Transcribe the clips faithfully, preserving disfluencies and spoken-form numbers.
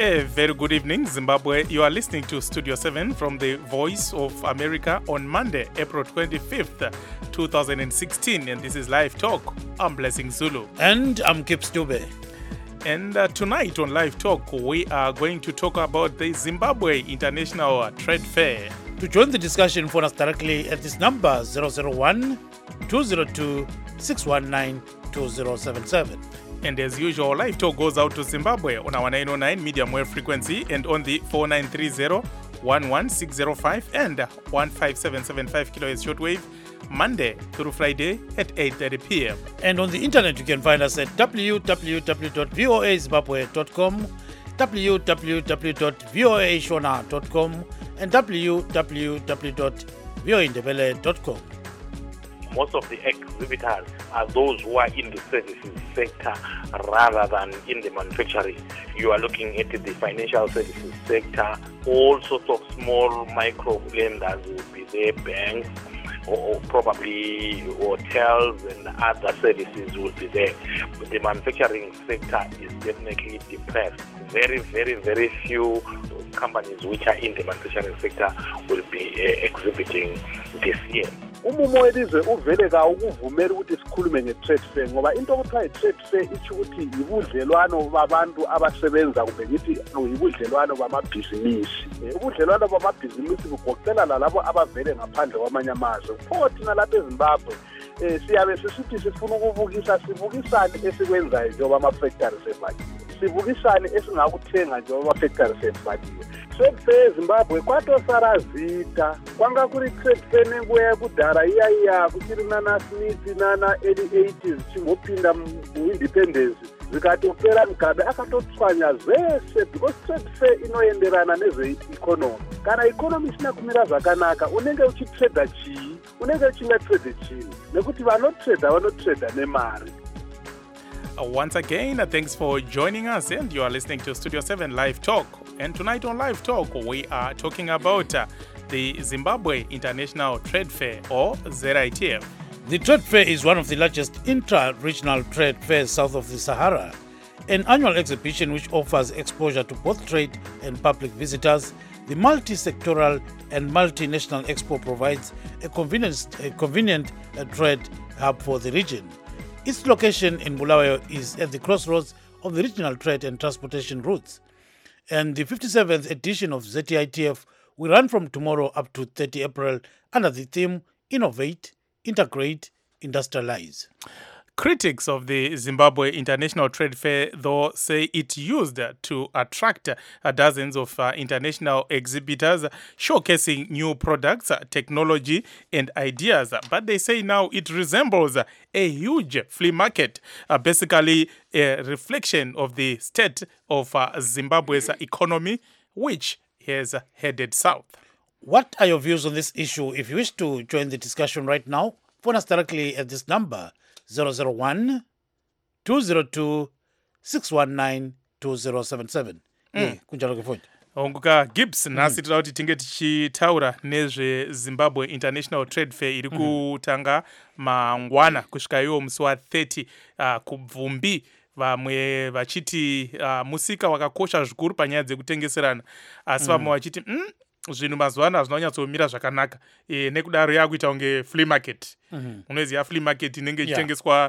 A very good evening, Zimbabwe. You are listening to Studio seven from the Voice of America on Monday, April twenty-fifth, twenty sixteen. And this is Live Talk. I'm Blessing Zulu. And I'm Kip Stube. And uh, tonight on Live Talk, we are going to talk about the Zimbabwe International Trade Fair. To join the discussion, phone us directly at this number zero zero one, two zero two, six one nine, two zero seven seven. And as usual, Live Talk goes out to Zimbabwe on our nine oh nine medium wave frequency and on the four nine three zero, one one six zero five and one five seven seven five kilohertz shortwave, Monday through Friday at eight thirty p.m. And on the internet, you can find us at w w w dot voa zimbabwe dot com, w w w dot voa shona dot com, and w w w dot voa ndebele dot com. Most of the exhibitors are those who are in the services sector rather than in the manufacturing. You are looking at the financial services sector, all sorts of small micro lenders will be there, banks, or, or probably hotels and other services will be there. But the manufacturing sector is definitely depressed. Very, very, very few companies which are in the manufacturing sector will be uh, exhibiting this year. Umumo welizwe uvele ka ukuvumela ukuthi sikhulume nge-trade fair ngoba into okuthiwa i-trade fair itsho ukuthi yibudlelwano babantu abasebenza kumbe ngithi yibudlelwano bamabhizinisi. Ubudlelwano bamabhizinisi bugoqela lalabo abavele ngaphandle kwamanye amazwe. Pho thina lapha eZimbabwe eh siyabe sisithi sifuna ukubukisa sibukisane esikwenzayo njengoba ama-factory sefakiwe. Sibukisane esingakuthenga njengoba ama-factory sefakiwe. Trade fair eZimbabwe kwatosarazita kwanga kuri trade fair nenguva yakudhara iya iya kuchiri nana Smith nana early eighties chingopinda muindependence zikatopera Mugabe akatotswanya zvese because trade fair inoenderana nezveeconomy. Kana economy isina kumira zvakanaka unenge uchitrada chii, unenge uchingatrade chii, nekuti vanotrada vanotrada nemari. Uh, once again, uh, thanks for joining us, and you are listening to Studio seven Live Talk. And tonight on Live Talk, we are talking about uh, the Zimbabwe International Trade Fair, or Z I T F. The trade fair is one of the largest intra-regional trade fairs south of the Sahara, an annual exhibition which offers exposure to both trade and public visitors. The multi-sectoral and multinational expo provides a convenient, a convenient uh, trade hub for the region. Its location in Bulawayo is at the crossroads of the regional trade and transportation routes. And the fifty-seventh edition of Z I T F will run from tomorrow up to thirtieth April under the theme Innovate, Integrate, Industrialize. Critics of the Zimbabwe International Trade Fair, though, say it used to attract uh, dozens of uh, international exhibitors showcasing new products, uh, technology, and ideas. But they say now it resembles uh, a huge flea market, uh, basically a reflection of the state of uh, Zimbabwe's economy, which has uh, headed south. What are your views on this issue? If you wish to join the discussion right now, phone us directly at this number, zero zero one, two zero two, six one nine, two zero seven seven. Mm. Kunjalo ke phone. Onguka Gibbs nasi tira kuti tinge tichitaura nezve Zimbabwe International Trade Fair iri kutanga mangwana kusvika iwo musi wa thirty uh, kubvumbi, vamwe vachiti uh, musika wakakosha zvikuru panyaya dzekutengeserana, asi vamwe vachiti mm, zvinhu mazuva ano hazvinonyatsomira zvakanaka, e, nekudaro yakuita kunge flea market. Mm-hmm. Unoziva flea market inenge ichitengeswa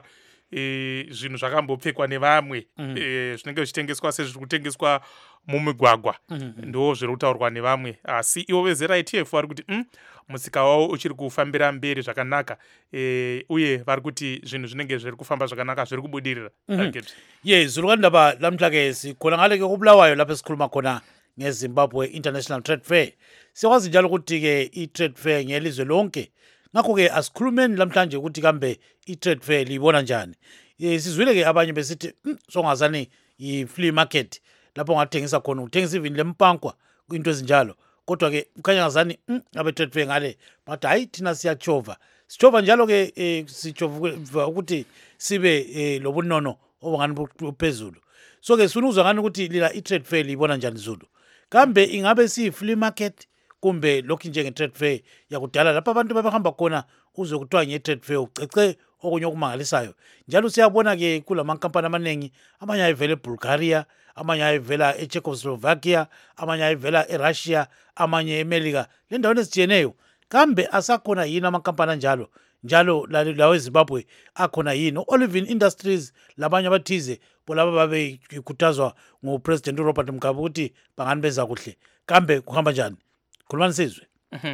e, zvinhu zvakambopfekwa nevamwe, mm-hmm. e, zvinenge zvichitengeswa sezviri kutengeswa mumigwagwa, mm-hmm. ndo zviri kutaurwa nevamwe, asi ivo ve Z I T F vari kuti mm, musika wavo uchiri kufambira mberi zvakanaka, e, uye vari kuti zvinhu zvinenge zviri kufamba zvakanaka zviri kubudirira. Mm-hmm. Ye zviri kandaba lamuhla ke sikhona ngale ke kuBulawayo lapho esikhuluma khona ngeZimbabwe International Trade Fair. Sikwazi njalo ukuthi ke i-trade fair ngelizwe lonke. Ngakho ke asikhulumeni lamhlanje ukuthi kambe i-trade fair libona njani. E, sizwile ke abanye besithi mm, songazani i-flea market lapho ngathengisa khona uthengisa even lempankwa into ezinjalo. Kodwa ke ukhanya ngazani mm, abe trade fair ngale. But hayi thina siyachova. Sichova njalo ke e, sichova ukuthi sibe e, lobunono obungani buphezulu. So ke sifuna ukuzwa ngani ukuthi lila i-trade fair libona njani Zulu. Kambe ingabe si flea market kumbe lokhu njenge trade fair yakudala lapha abantu babehamba khona uzwe kuthiwa nge-trade fair ucece okunye okumangalisayo. Njalo siyabona-ke kulamankampani amaningi, amanye ayivela eBulgaria, amanye ayivela eCzechoslovakia, amanye ayivela eRussia, amanye eMelika, le ndaweni ezitshiyeneyo. Kambe asakhona yini amankampani anjalo njalo lawo eZimbabwe akhona yini? Olivin Industries labanye abathize bolaba babekhuthazwa nguPresident uRobert Mugabe ukuthi bangani beza kuhle. Kambe kuhamba njani? Khulumani sizwe.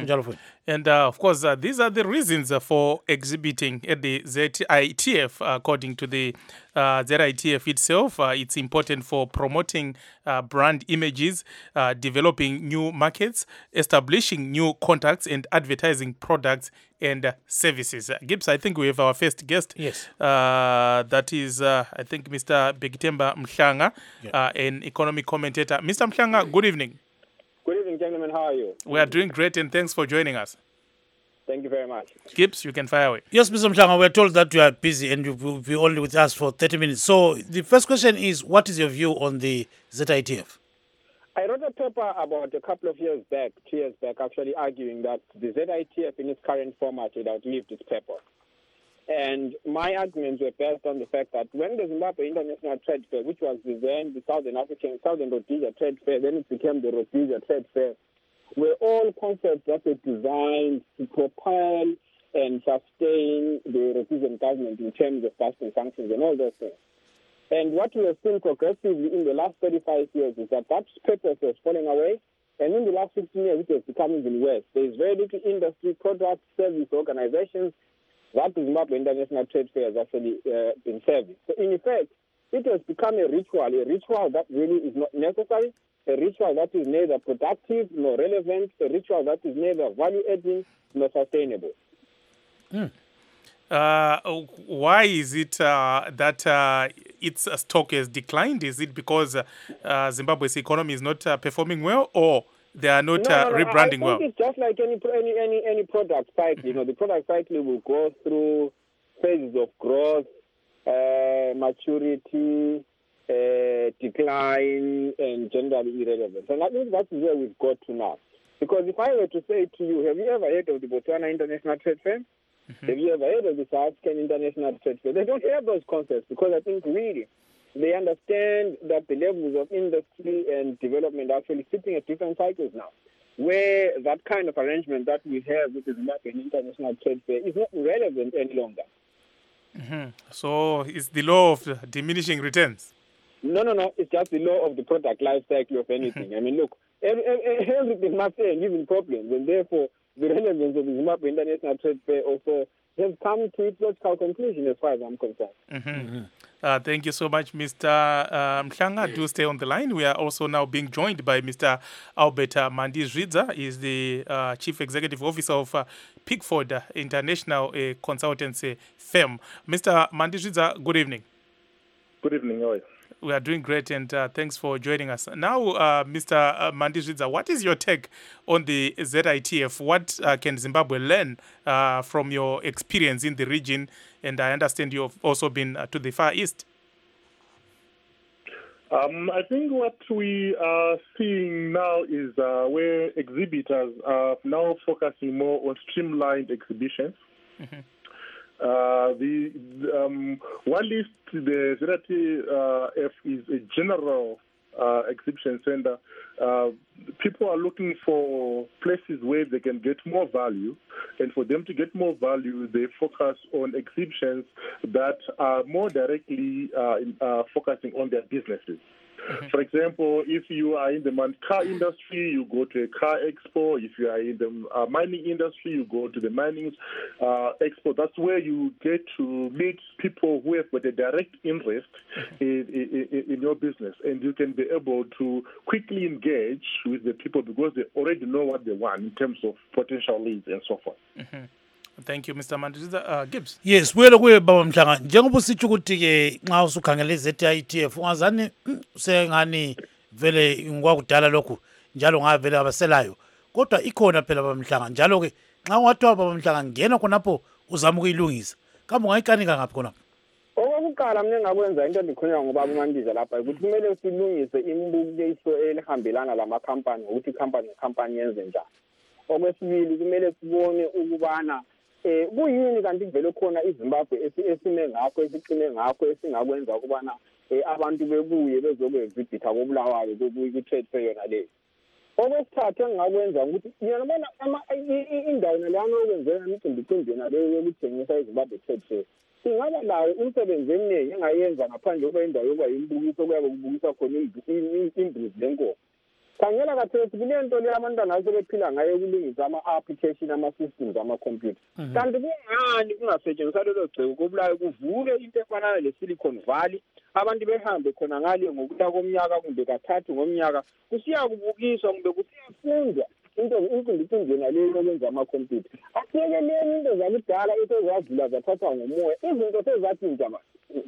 And uh, of course, uh, these are the reasons uh, for exhibiting at the Z I T F. According to the uh, Z I T F itself, uh, it's important for promoting uh, brand images, uh, developing new markets, establishing new contacts, and advertising products and uh, services. Uh, Gibbs, I think we have our first guest. Yes. Uh, that is, uh, I think, Mister Begitemba Mhlanga, yeah. uh, an economic commentator. Mister Mhlanga, good evening. Good evening, gentlemen. How are you? We are doing great, and thanks for joining us. Thank you very much. Gibbs, you can fire away. Yes, Mister Mhlanga, we're told that you are busy and you will be only with us for thirty minutes. So the first question is, what is your view on the Z I T F? I wrote a paper about a couple of years back, two years back, actually arguing that the Z I T F in its current format would outlive its purpose. And my arguments were based on the fact that when the Zimbabwe International Trade Fair, which was then the Southern African, Southern Rhodesia Trade Fair, then it became the Rhodesia Trade Fair, were all concepts that were designed to propel and sustain the Rhodesian government in terms of customs sanctions and all those things. And what we have seen progressively in the last thirty-five years is that that purpose was falling away. And in the last fifteen years, it has become even worse. There is very little industry, product, service organizations that the Zimbabwe International Trade Fair has actually uh, been serving. So in effect, it has become a ritual, a ritual that really is not necessary, a ritual that is neither productive nor relevant, a ritual that is neither value-adding nor sustainable. Mm. Uh, why is it uh, that uh, its stock has declined? Is it because uh, Zimbabwe's economy is not uh, performing well, or they are not no, uh, no, no, rebranding I think well? It's just like any any any any product cycle. You know, the product cycle will go through phases of growth, uh, maturity, uh, decline, and generally irrelevance. And I think that's where we've got to now. Because if I were to say to you, have you ever heard of the Botswana International Trade Fair? Mm-hmm. Have you ever heard of the South African International Trade Fair? They don't have those concepts because I think really they understand that the levels of industry and development are actually sitting at different cycles now, where that kind of arrangement that we have with the Zimbabwe International Trade Fair is not relevant any longer. Mm-hmm. So it's the law of diminishing returns? No, no, no. It's just the law of the product life cycle of anything. I mean, look, every, every, everything must say and given problems, and therefore the relevance of the Zimbabwe International Trade Fair also has come to its logical conclusion as far as I'm concerned. Mm-hmm. Mm-hmm. Uh, thank you so much, Mister Uh, Mhlanga. Do stay on the line. We are also now being joined by Mister Albert uh, Mandizvidza. He is the uh, Chief Executive Officer of uh, Pickford International uh, Consultancy Firm. Mister Mandizvidza, good evening. Good evening, Roy. We are doing great, and uh, thanks for joining us. Now, uh, Mister Uh, Mandizvidza, what is your take on the Z I T F? What uh, can Zimbabwe learn uh, from your experience in the region? And I understand you have also been uh, to the Far East. Um, I think what we are seeing now is uh, where exhibitors are now focusing more on streamlined exhibitions. Mm-hmm. Uh, the um, one list, the Z I T F is a general uh, exhibition center. Uh, people are looking for places where they can get more value, and for them to get more value, they focus on exhibitions that are more directly uh, in, uh, focusing on their businesses. Mm-hmm. For example, if you are in the car industry, you go to a car expo. If you are in the uh, mining industry, you go to the mining uh, expo. That's where you get to meet people who have got a direct interest mm-hmm. in, in, in your business, and you can be able to quickly engage with the people because they already know what they want in terms of potential leads and so forth. Mm-hmm. Thank you, Mister Mandizvidza. Uh, Gibbs. Yes, buyela kuye baba Mhlanga. Njengoba usitsho ukuthi ke nxa usukhangela Z I T F ungazani sengani vele ngwakudala lokhu njalo ngavele abaselayo. Kodwa ikhona phela baba Mhlanga. Njalo ke nxa wathiwa baba Mhlanga ngena khonapho uzama ukuyilungisa. Kambe ungayikanika ngaphi khonapho? Okokuqala mina ngakwenza into endikhulunywa ngobaba uMandiza lapha ukuthi kumele silungise imibukiso elihambelana lamakhampani ukuthi ikhampani nekhampani yenze njani. Okwesibili kumele sibone ukubana eh kuyini kanti kuvele khona iZimbabwe esime ngakho esiqine ngakho esingakwenza ukubana abantu bebuye bezokwevibhitha kobulawayo ku-trade fair yona leyo. Okwesithathu engingakwenza ukuthi ngiyabona indawo naleyana okwenzeka imicimbi-cimbi naleyo yokuthengisa iZimbabwe trade fair ingaba layo imisebenzi eminingi engayenza ngaphandle kokuba indawo yokuba yimbukiso okuyabe kubukiswa khona imbuzi lenkomo. Khangela kathesi kule nto leyo abantwana asebephila ngayo ukulungisa ama-application ama-systems amakhompyutha. Kanti kungani kungasetshenziswa lelo gceko kobulawayo kuvule into efana le-Silicon Valley abantu behambe khona ngale ngokuya komnyaka kumbe kathathu ngomnyaka kusiya kubukiswa kumbe kusiyafundwa into incimbi-cimbi naleyo yokwenza amakhompyutha. Asiyekeleni into zakudala esezadlula zathathwa ngomoya izinto sezatshintsha ba.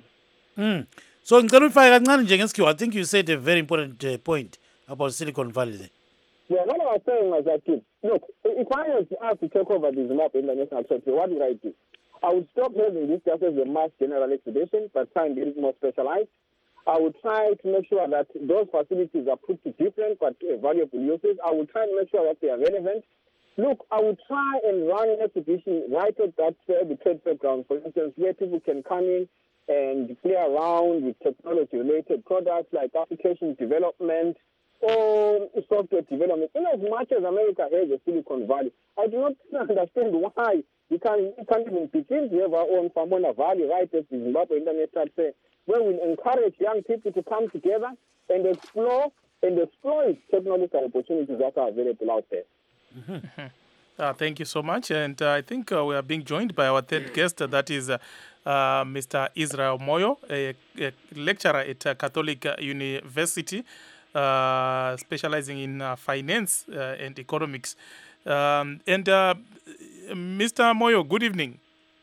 Mm. So ngicela ufake kancane nje ngesikhiwa. I think you said a very important uh, point about Silicon Valley there. Yeah, what I was saying was that, look, if I was asked to take over the Zimbabwe International Trade Fair, what would I do? I would stop having this just as a mass general exhibition, but try and get it more specialized. I would try to make sure that those facilities are put to different but valuable uses. I would try and make sure that they are relevant. Look, I would try and run an exhibition right at that fair, the trade fair ground, for instance, where people can come in and play around with technology-related products like application development or software development. In as much as America has a Silicon Valley, I do not understand why we can't, we can't even begin to have our own Famona Valley right at the Zimbabwe International Fair, where we encourage young people to come together and explore and exploit technological opportunities that are available out there. Mm-hmm. Uh, thank you so much. And uh, I think uh, we are being joined by our third guest, uh, that is uh, uh, Mister Israel Moyo, a, a lecturer at uh, Catholic University, uh, specializing in uh, finance uh, and economics. Um, and uh, Mister Moyo, good evening.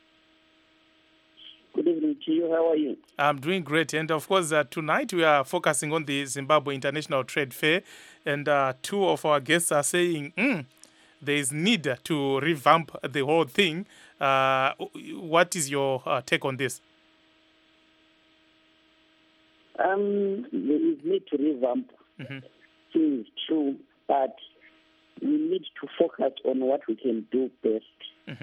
Good evening to you. How are you? I'm doing great. And of course, uh, tonight we are focusing on the Zimbabwe International Trade Fair. And uh, two of our guests are saying, mm, there is need to revamp the whole thing. Uh, what is your uh, take on this? Um, there is need to revamp mm-hmm. things, true, but we need to focus on what we can do best. Mm-hmm.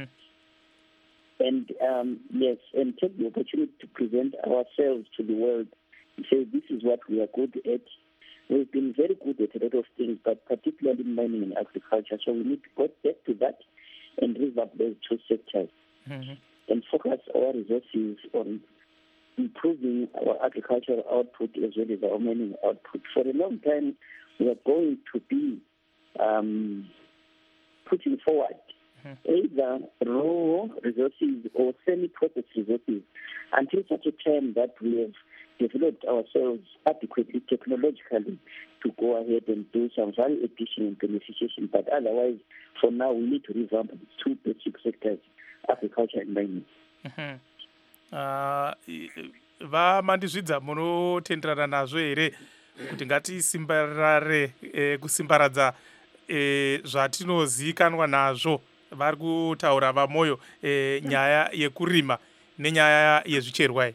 And um, yes, and take the opportunity to present ourselves to the world and say this is what we are good at. We've been very good at a lot of things, but particularly mining and agriculture. So we need to go back to that and revamp those two sectors mm-hmm. and focus our resources on improving our agricultural output as well as our mining output. For a long time, we are going to be um, putting forward either raw resources or semi-processed resources until such a time that we have developed ourselves adequately technologically to go ahead and do some value addition and beneficiation. But otherwise, for now, we need to revamp the two basic sectors, agriculture and mining. Mm-hmm. uh, vamandizvidza munotenderana nazvo here kuti ngatisimbarare eh, kusimbaradza eh, zvatinozivikanwa nazvo vari kutaura vamoyo eh, nyaya yekurima nenyaya yezvicherwa.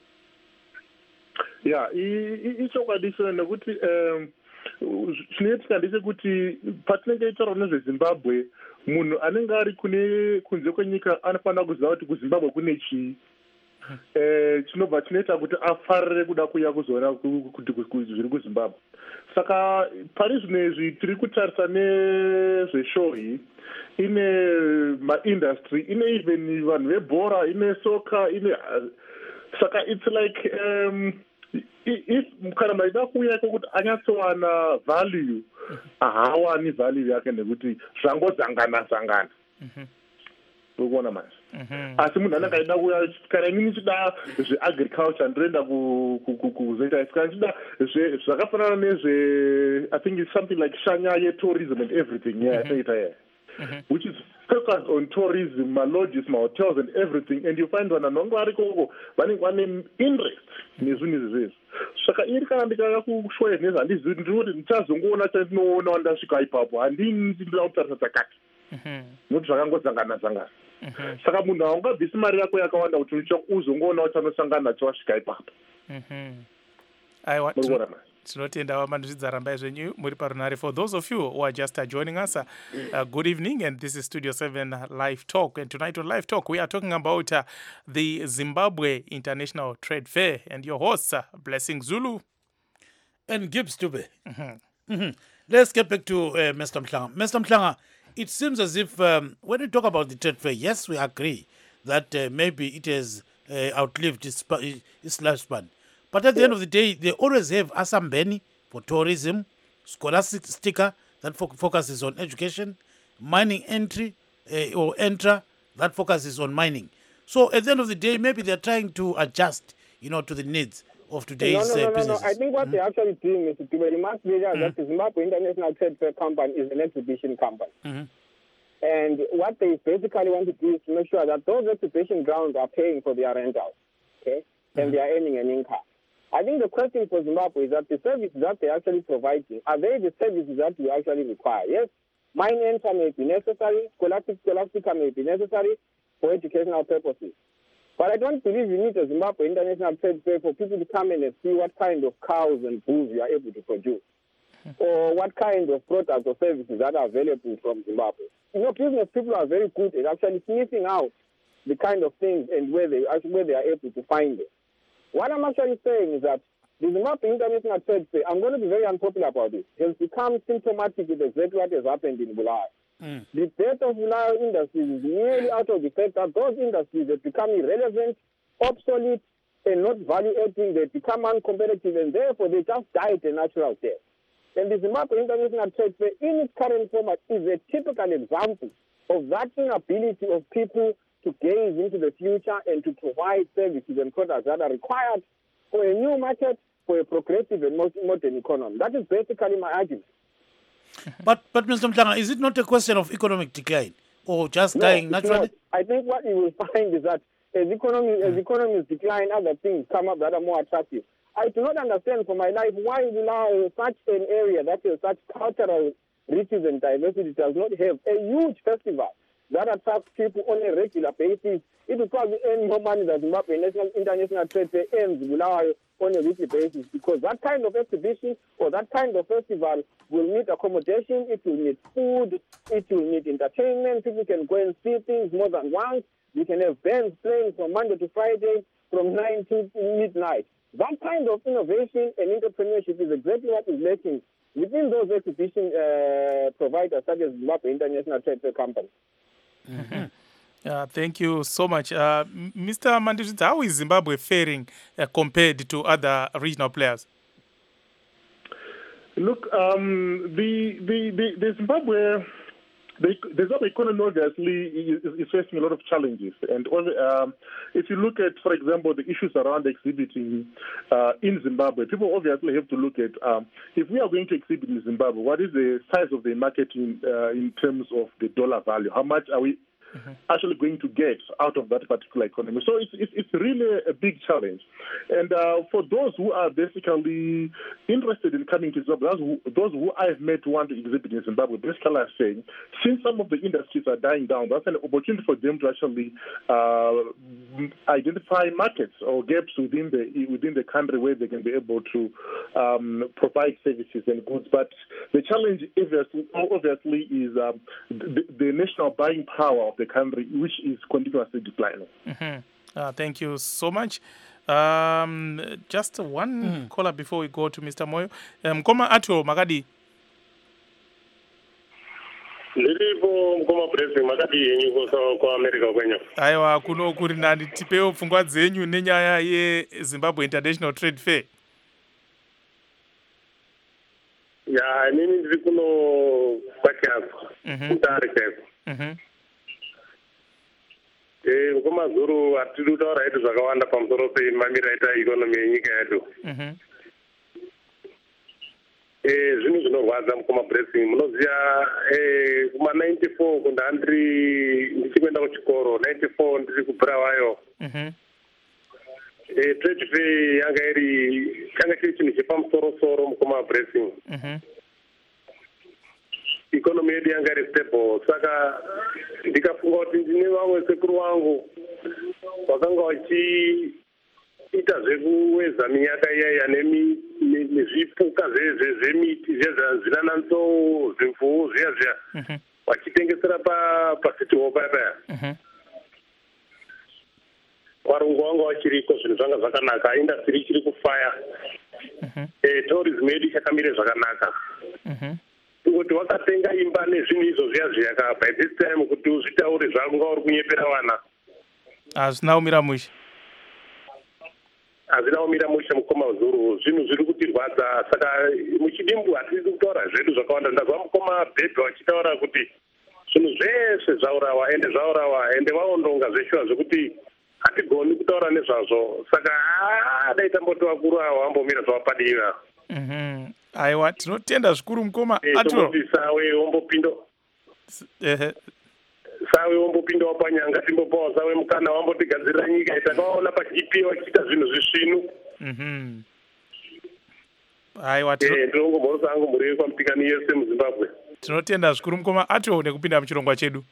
ya ichokwadi sona nekuti zvinoitika ndechekuti patinenge taura nezvezimbabwe munhu anenge ari kune kunze kwenyika anofanira kuziva kuti kuzimbabwe kune chii chinobva chinoita kuti afarire kuda kuya kuzoona kuti zviri kuzimbabwe. Saka pari zvinezvi tiri kutarisa nezveshow iyi ine maindustry ine even vanhu vebhora ine soka ine saka it's like um, if kana maida kuuya kwekuti anyatsowana value haawani value yake nekuti zvangodzangana zangana ukuona manje. Asi munhu anenge aida kuya kana inini ndichida zveagriculture ndinoenda kuzoita kana ndichida zvakafanana nezve I think it's something like shanya yetourism and everything yaita yeah, yeah. which is focused on tourism, lodges, hotels and everything, and you find vanhu vanenge vari koko vanenge vane interest nezvinhu izvezvi. Saka iri kana ndikauya kushoya nezvi handizivi ndiri kuti ndichazongoona chandinoona wandasvika ipapo handini ndinoda kutarisa chakati nokuti zvakangodzangana zangana. Saka munhu haungabvisi mari yako yakawanda kuti uzongoona chanosangana nacho wasvika ipapo. aiwa tinotenda wamandizvidza rambai zvenyu muri parunare. For those of you who are just uh, joining us, uh, uh, good evening, and this is Studio seven uh, Live Talk. And tonight on Live Talk, we are talking about uh, the Zimbabwe International Trade Fair, and your hosts, uh, Blessing Zulu and Gibbs Dube. Mm-hmm. Mm-hmm. Let's get back to uh, Mister Mhlanga. Mister Mhlanga, it seems as if um, when we talk about the trade fair, yes, we agree that uh, maybe it has uh, outlived its, its lifespan. But at the end of the day, they always have Asambeni for tourism, scholastic sticker that fo- focuses on education, mining entry uh, or Entra that focuses on mining. So at the end of the day, maybe they're trying to adjust, you know, to the needs of today's no, no, no, uh, no, businesses. no. I think what mm-hmm. they're actually doing, Mister Tibe, you must realize mm-hmm. that the Zimbabwe International Trade Fair Company is an exhibition company. Mm-hmm. And what they basically want to do is to make sure that those exhibition grounds are paying for their rentals, okay, and mm-hmm. they are earning an income. I think the question for Zimbabwe is that the services that they're actually providing, are they the services that we actually require? Yes, mine enter may be necessary, scholastic, scholastica may be necessary for educational purposes. But I don't believe you need a Zimbabwe International Trade Fair for people to come in and see what kind of cows and bulls you are able to produce, or what kind of products or services that are available from Zimbabwe. You know, business people are very good at actually sniffing out the kind of things and where they actually where they are able to find it. What I'm actually saying is that the Zimbabwe International Trade Fair, I'm going to be very unpopular about this, has become symptomatic with exactly what has happened in Bulawayo. Mm. The death of Bulawayo industries is merely out of the fact that those industries have become irrelevant, obsolete, and not value-adding. They become uncompetitive, and therefore they just died a natural death. And the Zimbabwe International Trade Fair, in its current format, is a typical example of that inability of people to gaze into the future and to provide services and products that are required for a new market, for a progressive and modern economy. That is basically my argument. But, but Mister Mhlanga, is it not a question of economic decline or just no, dying naturally? I think what you will find is that as economy, as economies decline, other things come up that are more attractive. I do not understand for my life why we allow such an area that has such cultural riches and diversity does not have a huge festival that attracts people on a regular basis. It will probably earn more money than Zimbabwe National International Trade Fair earns on a weekly basis, because that kind of exhibition or that kind of festival will need accommodation, it will need food, it will need entertainment. People can go and see things more than once. You can have bands playing from Monday to Friday from nine to midnight. That kind of innovation and entrepreneurship is exactly what is lacking within those exhibition uh, providers such as Zimbabwe International Trade Fair Company. Mm-hmm. Uh, thank you so much. Uh, Mister Mandizvidza, how is Zimbabwe faring uh, compared to other regional players? Look, um, the, the, the, the Zimbabwe... The, the Zimbabwe economy obviously is, is facing a lot of challenges. And um, if you look at, for example, the issues around exhibiting uh, in Zimbabwe, people obviously have to look at, um, if we are going to exhibit in Zimbabwe, what is the size of the market in, uh, in terms of the dollar value? How much are we mm-hmm. actually going to get out of that particular economy? So it's, it's, it's really a big challenge. And uh, for those who are basically interested in coming to Zimbabwe, those who, those who I've met who want to exhibit in Zimbabwe, basically are saying, since some of the industries are dying down, that's an opportunity for them to actually uh, identify markets or gaps within the within the country where they can be able to um, provide services and goods. But the challenge obviously, obviously is um, the, the national buying power of the country, which is continuously declining. Mm-hmm. Uh, thank you so much. Um, just one mm. caller before we go to Mister Moyo. Um, Koma Ato Magadi. Ndiripo mkoma Blessing makati yenyu kwa America kwenye. Aiwa kuno kuri nani tipeo pfungwa dzenyu nenyaya ye Zimbabwe International Trade Fair. Ya nini ndiri kuno kwachako. Mhm. Kutarika. Mhm. Eh mkoma zuru atiri kutaura hedu zvakawanda pamusoro pemamira ita economy yenyika yedu. Mhm. Eh zvinhu zvinorwadza mukoma Blessing munoziya eh kuma ninety-four kunda ndiri ndichikwenda kuchikoro ninety-four ndiri kuBulawayo. Mhm. Eh trade fair yanga iri changa chiri chinhu chepamusoro soro mukoma Blessing. Mhm. Economy yedu yanga iri stable, saka ndikafunga kuti ndine vamwe sekuru wangu vakanga vachi ita zvekuwedza minyaka iyaiya nezvipuka zvemiti zviya zvinananso zvimvuwu zviya zviya vachitengesera pasiti hall paya paya. Warungu wanga wachiriko zvinhu zvanga zvakanaka, industry ichiri kufaya, tourism yedu ichakamire zvakanaka. Kuti wakatenga imba nezvinhu izvo zviya zviya ka by this time kuti uzvitaure zvanga uri kunyepera vana hazvina kumira mushe hazvina kumira mushe mukoma zuru zvinhu zviri kutirwadza. Saka muchidimbu hatisi kutaura zvedu zvakawanda. Ndazva mukoma bhebhe vachitaura kuti zvinhu zvese zvaurawa ende zvaurawa ende vaondonga zveshuwa zvekuti hatigoni kutaura nezvazvo. Saka dai tamboti vakuru avo vambomira zvavapadiwa. Aiwa, tinotenda zvikuru mukoma atro sawe wombopindo ehe sawe wombopindawo panyanga timbopawo sawe mukana wambotigadzirira nyika itakaona paG P vachiita zvinhu zvisvinu. Mhm. Aiwa, ndinongomhorosa angu muriwe kwamutikani yese muZimbabwe. Tinotenda zvikuru mukoma atro nekupinda muchirongwa chedu.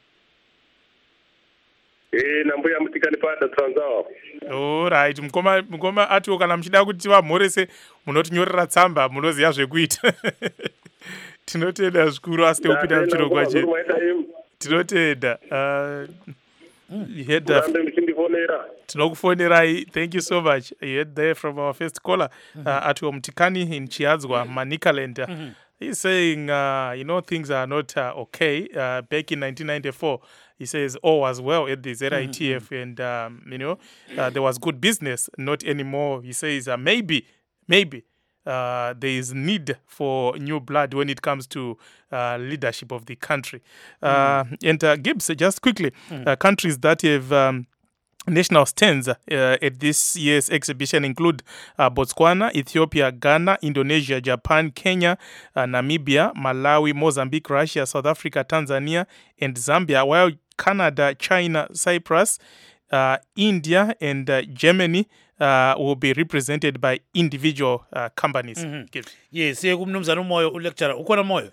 Eh, nambuya mutikani pada tsanzawa. Oh right, mukoma mukoma atiwo kana muchida kuti vamhorese munotinyorera tsamba munoziya zvekuita. Tinotenda zvikuru asi teupinda muchirongwa chedu. Tinotenda. Uh, you heard that. Tinokufonerai. Thank you so much. You heard there from our first caller, uh, Atiwo Mutikani in Chiadzwa, Manicaland. Mm-hmm. He's saying, uh, you know, things are not uh, okay. Uh, back in nineteen ninety-four, he says all was well at the Z I T F, mm-hmm. and, um, you know, uh, there was good business, not anymore. He says uh, maybe, maybe uh, there is need for new blood when it comes to uh, leadership of the country. Uh, mm. And uh, Gibbs, just quickly, mm. uh, countries that have... Um, national stands uh, at this year's exhibition include uh, Botswana, Ethiopia, Ghana, Indonesia, Japan, Kenya, uh, Namibia, Malawi, Mozambique, Russia, South Africa, Tanzania, and Zambia, while Canada, China, Cyprus, uh, India, and uh, Germany uh, will be represented by individual uh, companies. Mm-hmm. Yes, kumnumzana umoyo ulecturer ukhona moyo.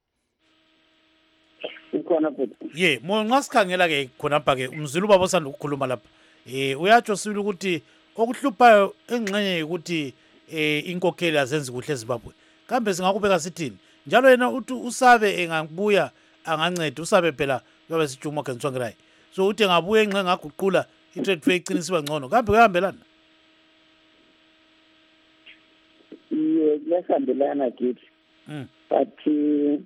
Ye, mo ngasikhangela ke khonapha ke umzulu baba osanda ukukhuluma lapha. Eh uyatsho sibili ukuthi okuhluphayo engxenye ukuthi eh inkokheli azenzi kuhle eZimbabwe. Kambe singakubeka sithini? Njalo yena uthi usabe engabuya anganceda usabe phela yobe sijuma kentswangirai. So uthi ngabuye engxe ngaguqula i-trade fair iqinisiwe ngcono. Kambe kuyahambelana? Ye, kuyahambelana kithi. Mm. But uh,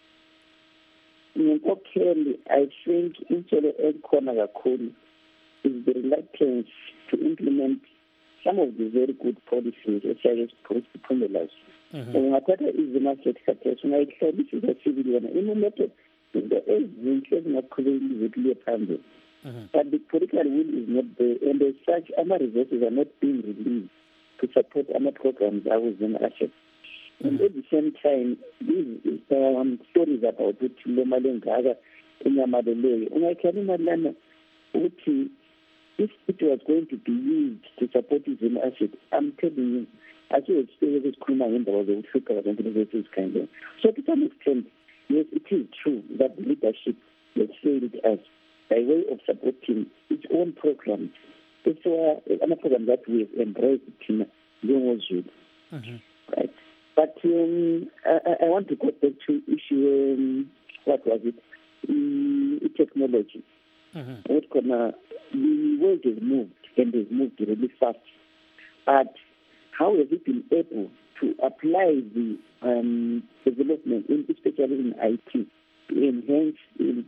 inkokheli, I think intselo ekhona kakhulu is the reluctance to implement some of the very good policies esiyaziphumelelayo. Ungathatha izimarket khathesi ungayihlolisisa sibili yona inometho into ezinhle ezingaqhubeki zikuliye phambili. But the political will is not there, and as such ama-resources are not being released to support ama-programs awithin assets. And at the same time, these um, stories about ukuthi le mali engaka enyamaleleyo ungayikhali imali lana ukuthi if it was going to be used to support izimo asset, I'm telling you, asiwesihloko esikhuluma ngendaba zokuhlupha kwabantu bezikhandlela. So to some extent, yes, it is true that the leadership has failed us by way of supporting its own programs. It's uh, a program that we have embraced in Zulu. Right? But um, I, I want to go back to issue, um, what was it, um, technology. Mm-hmm. What gonna, the world has moved and has moved really fast. But how has it been able to apply the um, development, in, especially in I T, to enhance in,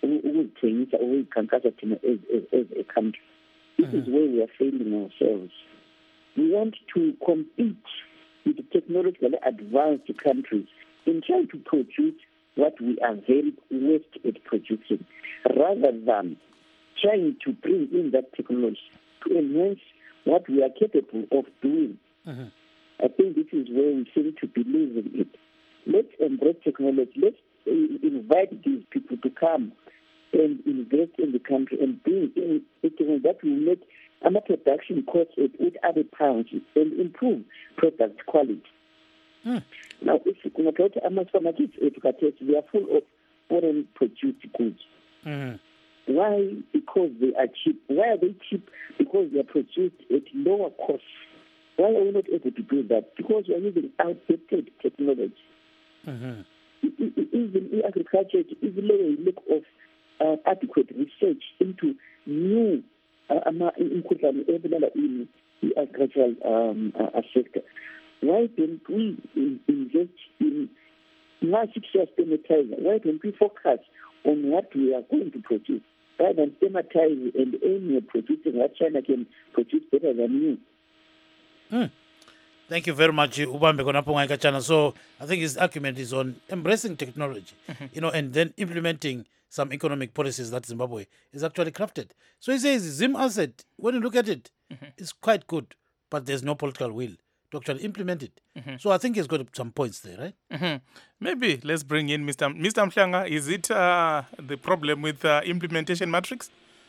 as, as, as a country? This mm-hmm. is where we are failing ourselves. We want to compete with the technologically advanced countries in trying to produce what we are very worst at producing, rather than trying to bring in that technology to enhance what we are capable of doing. Mm-hmm. I think this is where we seem to believe in it. Let's embrace technology. Let's uh, invite these people to come and invest in the country and bring in a technology that will make our production costs at eight other pounds and improve product quality. Mm. Now, if you can go to our supermarkets, we are full of foreign produced goods. Mm. Why? Because they are cheap. Why are they cheap? Because they are produced at lower cost. Why are we not able to do that? Because we are using outdated technology. Mm-hmm. Even in agriculture, even a lack of uh, adequate research into new uh, in in the agricultural um, uh, sector. Why don't we invest in large systematizing? Why don't we focus on what we are going to produce rather than systematize and aim at producing what China can produce better than you? Mm. Thank you very much, Ubambe Konaponga Chana. So I think his argument is on embracing technology, mm-hmm. you know, and then implementing some economic policies that Zimbabwe is actually crafted. So he says Zim Asset, when you look at it, mm-hmm. it's quite good, but there's no political will to actually implement it. Mm-hmm. So I think he's got some points there, right? Mm-hmm. Maybe let's bring in Mister M- Mister Mhlanga. Is it uh, the problem with uh, implementation matrix?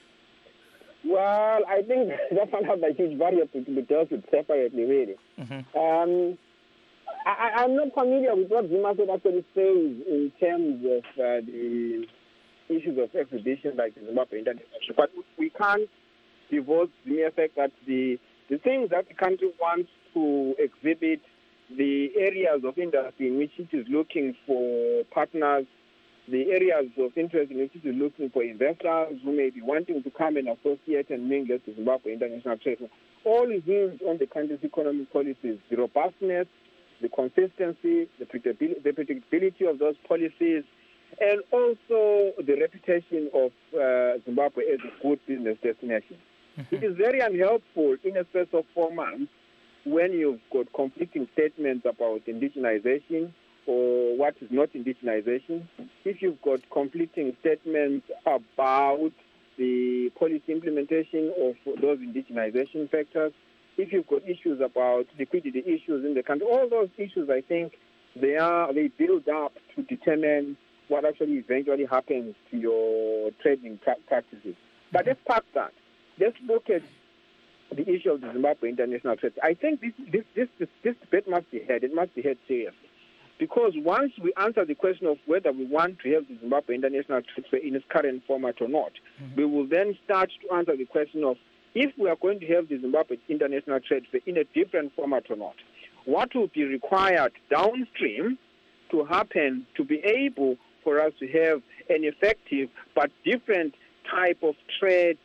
Well, I think that's another huge variable to be dealt with separately, really. Mm-hmm. Um, I, I'm not familiar with what Zim Asset actually says in terms of uh, the issues of exhibition like the Zimbabwe International. But we can't divorce the mere fact that the, the things that the country wants to exhibit, the areas of industry in which it is looking for partners, the areas of interest in which it is looking for investors who may be wanting to come and associate and mingle with the Zimbabwe International Trade, all hinge on the country's economic policies, the robustness, the consistency, the predictability, the predictability of those policies, and also the reputation of uh, Zimbabwe as a good business destination. Mm-hmm. It is very unhelpful in a space of four months when you've got conflicting statements about indigenization or what is not indigenization, if you've got conflicting statements about the policy implementation of those indigenization factors, if you've got issues about liquidity issues in the country, all those issues, I think, they are they build up to determine what actually eventually happens to your trading pra- practices. But let's park that. Let's look at the issue of the Zimbabwe International Trade. I think this this this this, this debate must be had. It must be had seriously. Because once we answer the question of whether we want to have the Zimbabwe International Trade Fair in its current format or not, mm-hmm. we will then start to answer the question of if we are going to have the Zimbabwe International Trade Fair in a different format or not, what will be required downstream to happen to be able for us to have an effective but different type of trade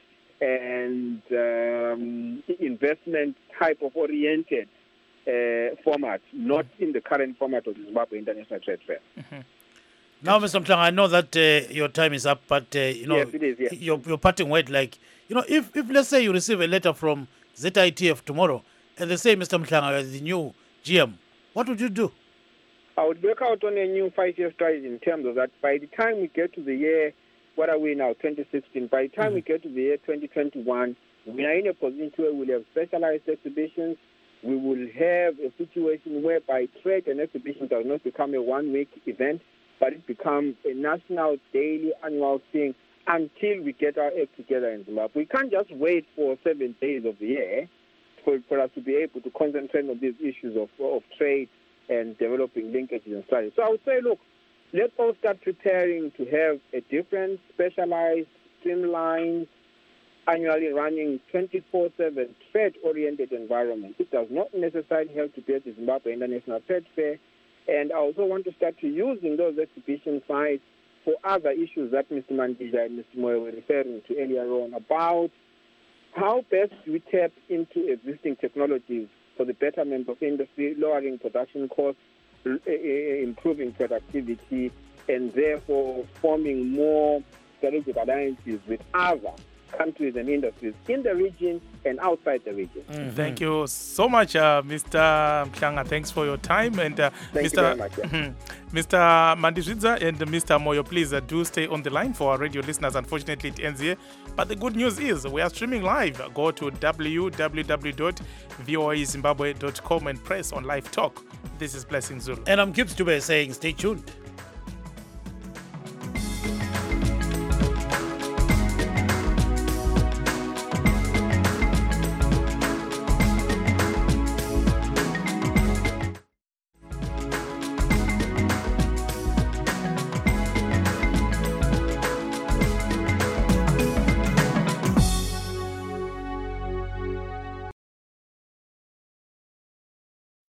and um, investment type of oriented uh, format, not in the current format of the Zimbabwe International Trade Fair. Mm-hmm. Now, Mister Mhlanga, I know that uh, your time is up, but uh, you know, yes, it is, yes. you're, you're parting word. Like, you know, if, if let's say you receive a letter from Z I T F tomorrow, and they say, Mister Mhlanga, you're the new G M, what would you do? I would work out on a new five-year strategy in terms of that. By the time we get to the year, what are we now, twenty sixteen? By the time mm-hmm. we get to the year twenty twenty-one, we are in a position where we'll have specialized exhibitions. We will have a situation whereby trade and exhibition does not become a one-week event, but it becomes a national, daily, annual thing until we get our act together in Zimbabwe. We can't just wait for seven days of the year for, for us to be able to concentrate on these issues of, of trade and developing linkages and strategies. So I would say, look, let's all start preparing to have a different, specialized, streamlined, annually running twenty-four seven trade-oriented environment. It does not necessarily have to be at the Zimbabwe International Trade Fair. And I also want to start to using those exhibition sites for other issues that Mister Mandija and Mister Moyo were referring to earlier on about how best we tap into existing technologies for the betterment of industry, lowering production costs, improving productivity, and therefore forming more strategic alliances with other countries and industries in the region and outside the region. Mm-hmm. Thank you so much, uh, Mister Mhlanga. Thanks for your time. And uh, Thank Mister you very much. Yeah. Mister Mandizvidza and Mister Moyo, please uh, do stay on the line for our radio listeners. Unfortunately, it ends here. But the good news is we are streaming live. Go to w w w dot v o a zimbabwe dot com and press on live talk. This is Blessing Zulu. And I'm Gibbs Dube saying stay tuned.